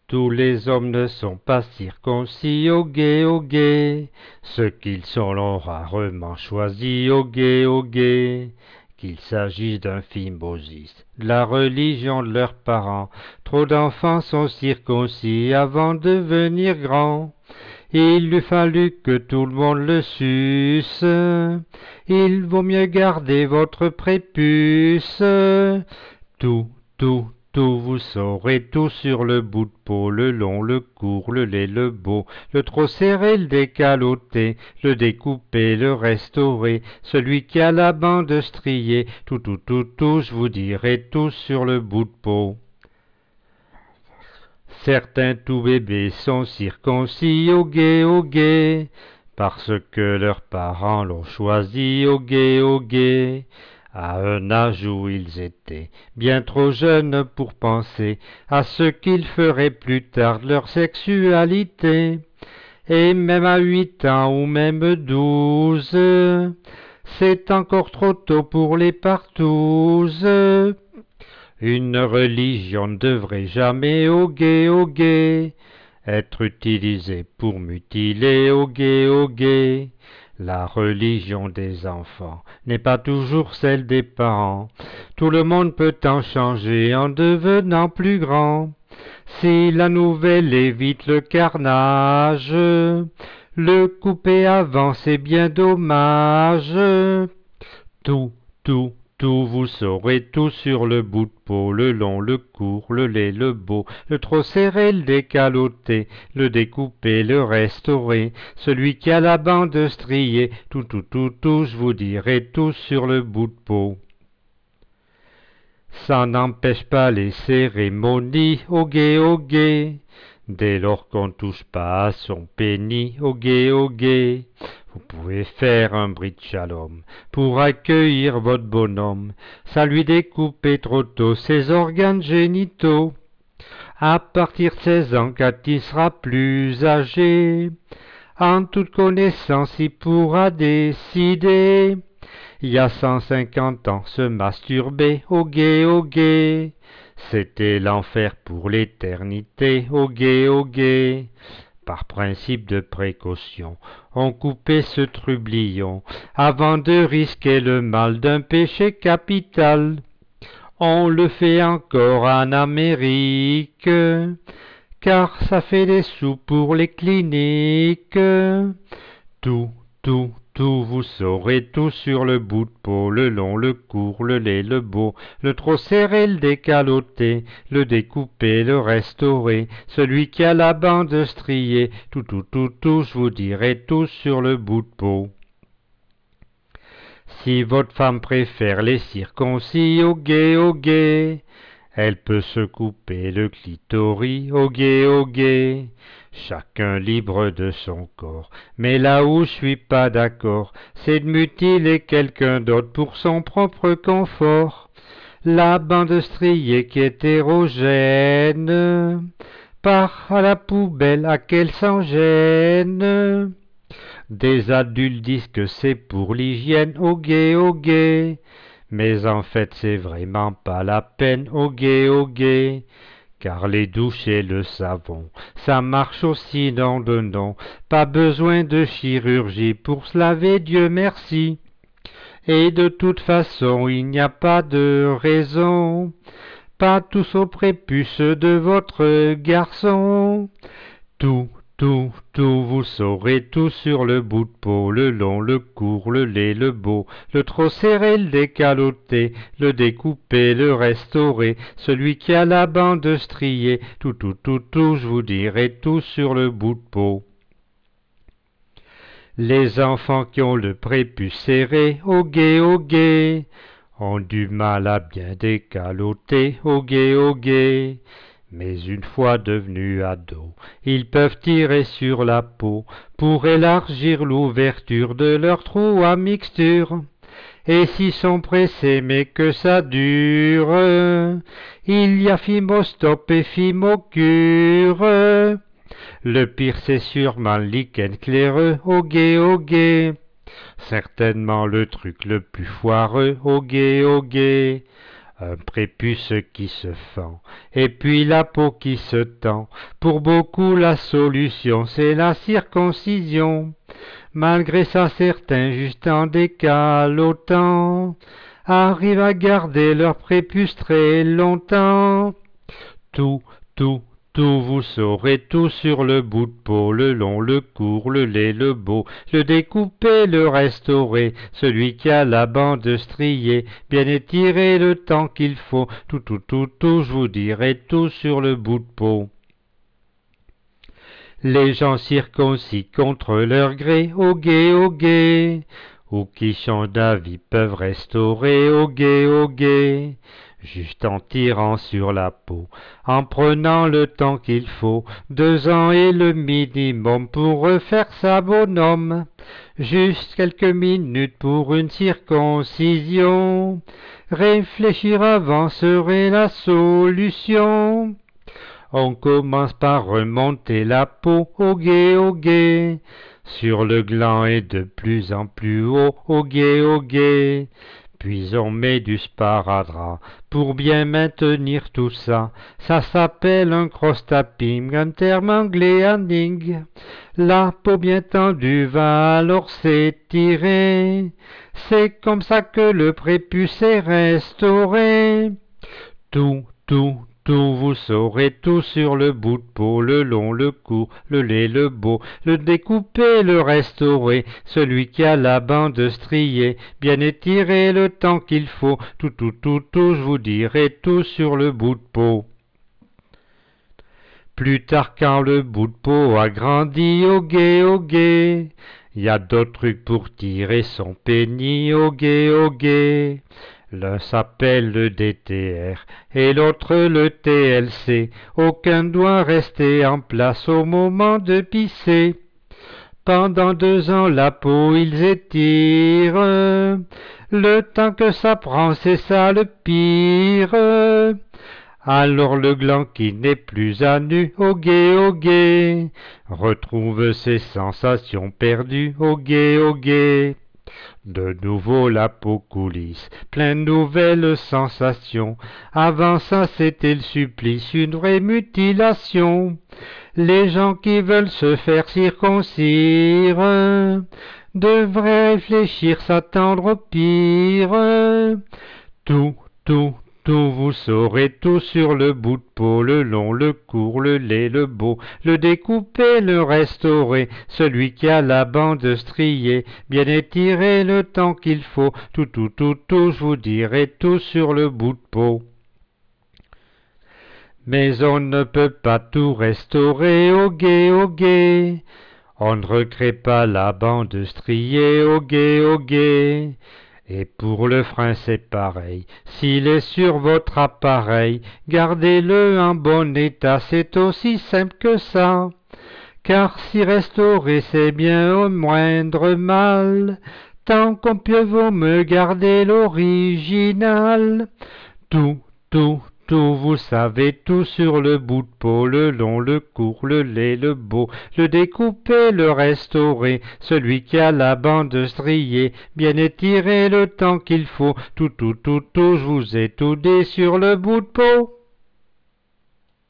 Tous les hommes ne sont pas circoncis, au gué, ceux qu'ils sont l'ont rarement choisi, au gué, qu'il s'agisse d'un phimosis, de la religion de leurs parents. Trop d'enfants sont circoncis avant de devenir grands. Il lui fallut que tout le monde le suce. Il vaut mieux garder votre prépuce. Tout, tout, vous saurez tout sur le bout de peau, le long, le court, le laid, le beau, le trop serré, le décaloté, le découpé, le restauré, celui qui a la bande striée, tout, je vous dirai tout sur le bout de peau. Certains tout bébés sont circoncis, au gué, parce que leurs parents l'ont choisi, au gué, à un âge où ils étaient bien trop jeunes pour penser à ce qu'ils feraient plus tard de leur sexualité. Et même à 8 ans ou même 12, c'est encore trop tôt pour les partous. Une religion ne devrait jamais, au gué, être utilisée pour mutiler, au gué. La religion des enfants n'est pas toujours celle des parents. Tout le monde peut en changer en devenant plus grand. Si la nouvelle évite le carnage, le couper avant c'est bien dommage. Tout, tout, vous saurez tout sur le bout de peau, le long, le court, le laid, le beau, le trop serré, le décaloté, le découpé, le restauré, celui qui a la bande striée, tout, je vous dirai tout sur le bout de peau. Ça n'empêche pas les cérémonies, au gué, dès lors qu'on touche pas à son pénis, au gué. Vous pouvez faire un bris de shalom pour accueillir votre bonhomme, ça lui découper trop tôt ses organes génitaux. À partir de 16 ans, quand il sera plus âgé, en toute connaissance il pourra décider. Il y a 150 ans, se masturber, au gué, c'était l'enfer pour l'éternité, au gué. Par principe de précaution, on coupait ce trublion avant de risquer le mal d'un péché capital. On le fait encore en Amérique, car ça fait des sous pour les cliniques. Tout, vous saurez tout sur le bout de peau, le long, le court, le laid, le beau, le trop serré, le décaloté, le découpé, le restauré, celui qui a la bande striée, tout, je vous dirai tout sur le bout de peau. Si votre femme préfère les circoncis, au gué, elle peut se couper le clitoris, au gué. Chacun libre de son corps, mais là où je suis pas d'accord, c'est de mutiler quelqu'un d'autre pour son propre confort. La bande striée qui est hétérogène part à la poubelle à qu'elle s'en gêne. Des adultes disent que c'est pour l'hygiène, au gué, mais en fait c'est vraiment pas la peine, au gué, car les douches et le savon, ça marche aussi nom de nom, pas besoin de chirurgie pour se laver, Dieu merci. Et de toute façon, il n'y a pas de raison, pas tous au prépuce de votre garçon. Tout, vous saurez tout sur le bout de peau, le long, le court, le laid, le beau, le trop serré, le décaloté, le découpé, le restauré, celui qui a la bande striée, tout, je vous dirai tout sur le bout de peau. Les enfants qui ont le prépuce serré, au gué, ont du mal à bien décaloter, au gué. Mais une fois devenus ados, ils peuvent tirer sur la peau pour élargir l'ouverture de leur trou à mixture. Et s'ils sont pressés mais que ça dure, il y a Fimostop et Fimocure. Le pire c'est sûrement le lichen claireux, au gué. Certainement le truc le plus foireux, au gué. Un prépuce qui se fend, et puis la peau qui se tend. Pour beaucoup la solution c'est la circoncision. Malgré ça certains juste en décalotant arrivent à garder leur prépuce très longtemps. Tout, tout, tout, vous saurez tout sur le bout de peau, le long, le court, le laid, le beau, le découper, le restaurer, celui qui a la bande striée, bien étirer le temps qu'il faut, tout, tout, tout, tout, je vous dirai tout sur le bout de peau. Les gens circoncis contre leur gré, au gué, ou qui changent d'avis peuvent restaurer, au gué, juste en tirant sur la peau, en prenant le temps qu'il faut, 2 ans est le minimum pour refaire sa bonhomme, juste quelques minutes pour une circoncision, réfléchir avant serait la solution. On commence par remonter la peau, au gué, sur le gland et de plus en plus haut, au gué. Puis on met du sparadrap pour bien maintenir tout ça. Ça s'appelle un cross-tapping, un terme anglais handing. La peau bien tendue va alors s'étirer. C'est comme ça que le prépuce est restauré. Tout, vous saurez tout sur le bout de peau, le long, le court, le laid, le beau, le découper, le restaurer, celui qui a la bande striée, bien étirer le temps qu'il faut, tout, je vous dirai tout sur le bout de peau. Plus tard quand le bout de peau a grandi, au gué, y a d'autres trucs pour tirer son pénis, au gué. L'un s'appelle le DTR et l'autre le TLC. Aucun doit rester en place au moment de pisser. Pendant 2 ans la peau ils étirent. Le temps que ça prend c'est ça le pire. Alors le gland qui n'est plus à nu, au gué, retrouve ses sensations perdues, au gué. De nouveau la peau coulisse, plein de nouvelles sensations. Avant ça c'était le supplice, une vraie mutilation. Les gens qui veulent se faire circoncire devraient réfléchir, s'attendre au pire. Tout, vous saurez tout sur le bout de peau, le long, le court, le laid, le beau, le découper, le restaurer, celui qui a la bande striée, bien étirer le temps qu'il faut, tout, je vous dirai tout sur le bout de peau. Mais on ne peut pas tout restaurer, au gué, on ne recrée pas la bande striée, au gué. Et pour le frein c'est pareil, s'il est sur votre appareil, gardez-le en bon état, c'est aussi simple que ça. Car si restaurer c'est bien au moindre mal, tant qu'on peut vaut me garder l'original. Tout, vous savez tout sur le bout de peau, le long, le court, le laid, le beau, le découper, le restaurer, celui qui a la bande striée, bien étirer le temps qu'il faut, tout, je vous ai tout dit sur le bout de peau.